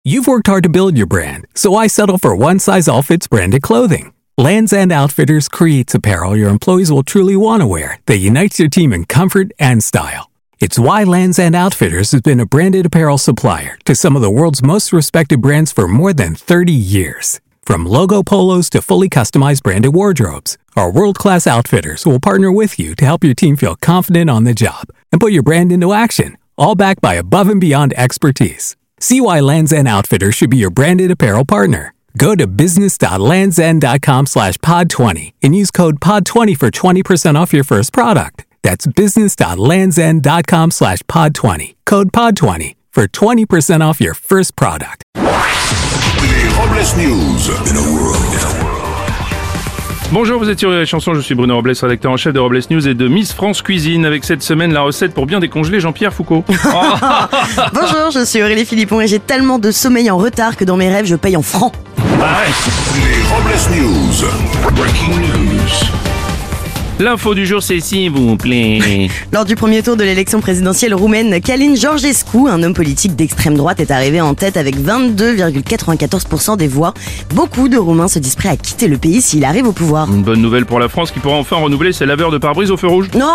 You've worked hard to build your brand, so why settle for one-size-all-fits branded clothing? Lands' End Outfitters creates apparel your employees will truly want to wear that unites your team in comfort and style. It's why Lands' End Outfitters has been a branded apparel supplier to some of the world's most respected brands for more than 30 years. From logo polos to fully customized branded wardrobes, our world-class outfitters will partner with you to help your team feel confident on the job and put your brand into action, all backed by above-and-beyond expertise. See why Lands' End Outfitters should be your branded apparel partner. Go to business.landsend.com/pod20 and use code POD20 for 20% off your first product. That's business.landsend.com/pod20. Code POD20 for 20% off your first product. Les Robles News. In a world. Bonjour, vous êtes sur les chansons, je suis Bruno Robles, rédacteur en chef de Robles News et de Miss France Cuisine. Avec cette semaine, la recette pour bien décongeler Jean-Pierre Foucault. Bonjour, je suis Aurélie Philippon et j'ai tellement de sommeil en retard que dans mes rêves, je paye en francs. Les Robles News. Breaking news. L'info du jour, c'est s'il vous plaît. Lors du premier tour de l'élection présidentielle roumaine, Călin Georgescu, un homme politique d'extrême droite, est arrivé en tête avec 22,94% des voix. Beaucoup de Roumains se disent prêts à quitter le pays s'il arrive au pouvoir. Une bonne nouvelle pour la France qui pourra enfin renouveler ses laveurs de pare-brise au feu rouge. Non.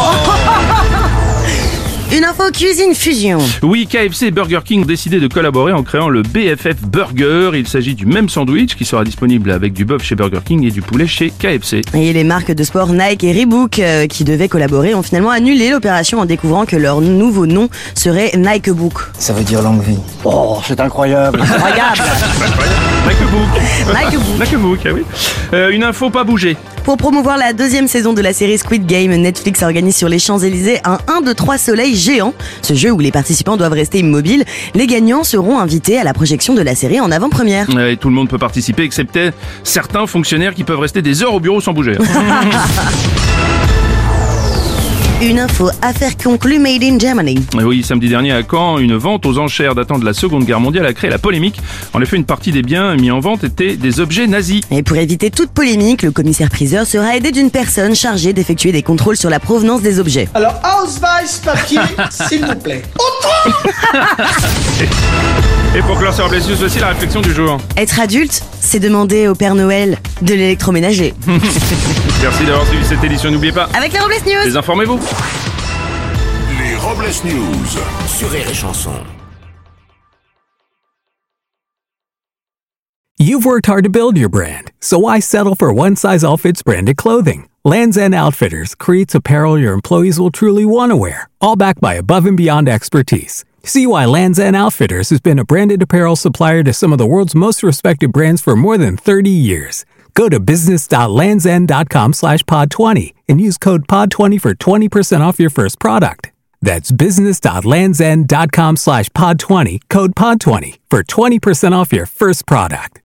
Une info cuisine fusion. Oui, KFC et Burger King ont décidé de collaborer en créant le BFF Burger. Il s'agit du même sandwich qui sera disponible avec du bœuf chez Burger King et du poulet chez KFC. Et les marques de sport Nike et Reebok qui devaient collaborer ont finalement annulé l'opération en découvrant que leur nouveau nom serait Nikebook. Ça veut dire longue vie. Oh, c'est incroyable. Incroyable. Nikebook, ah oui. Une info pas bougée. Pour promouvoir la deuxième saison de la série Squid Game, Netflix organise sur les Champs-Élysées un 1, 2, 3 soleil géant. Ce jeu où les participants doivent rester immobiles. Les gagnants seront invités à la projection de la série en avant-première. Et tout le monde peut participer, excepté certains fonctionnaires qui peuvent rester des heures au bureau sans bouger. Une info affaire conclue made in Germany. Et oui, samedi dernier à Caen, une vente aux enchères datant de la Seconde Guerre mondiale a créé la polémique. En effet, une partie des biens mis en vente étaient des objets nazis. Et pour éviter toute polémique, le commissaire-priseur sera aidé d'une personne chargée d'effectuer des contrôles sur la provenance des objets. Alors, Ausweis papier, s'il vous plaît. Et pour clore sur Robles News, voici la réflexion du jour. Être adulte, c'est demander au Père Noël de l'électroménager. Merci d'avoir suivi cette édition. N'oubliez pas, Avec les Robles News. désinformez-vous. Les Robles News. Sur Rire et Chanson. You've worked hard to build your brand, so why settle for one-size-all-fits branded clothing? Lands' End Outfitters creates apparel your employees will truly want to wear, all backed by above-and-beyond expertise. See why Lands' End Outfitters has been a branded apparel supplier to some of the world's most respected brands for more than 30 years. Go to business.landsend.com/pod20 and use code POD20 for 20% off your first product. That's business.landsend.com/pod20, code POD20 for 20% off your first product.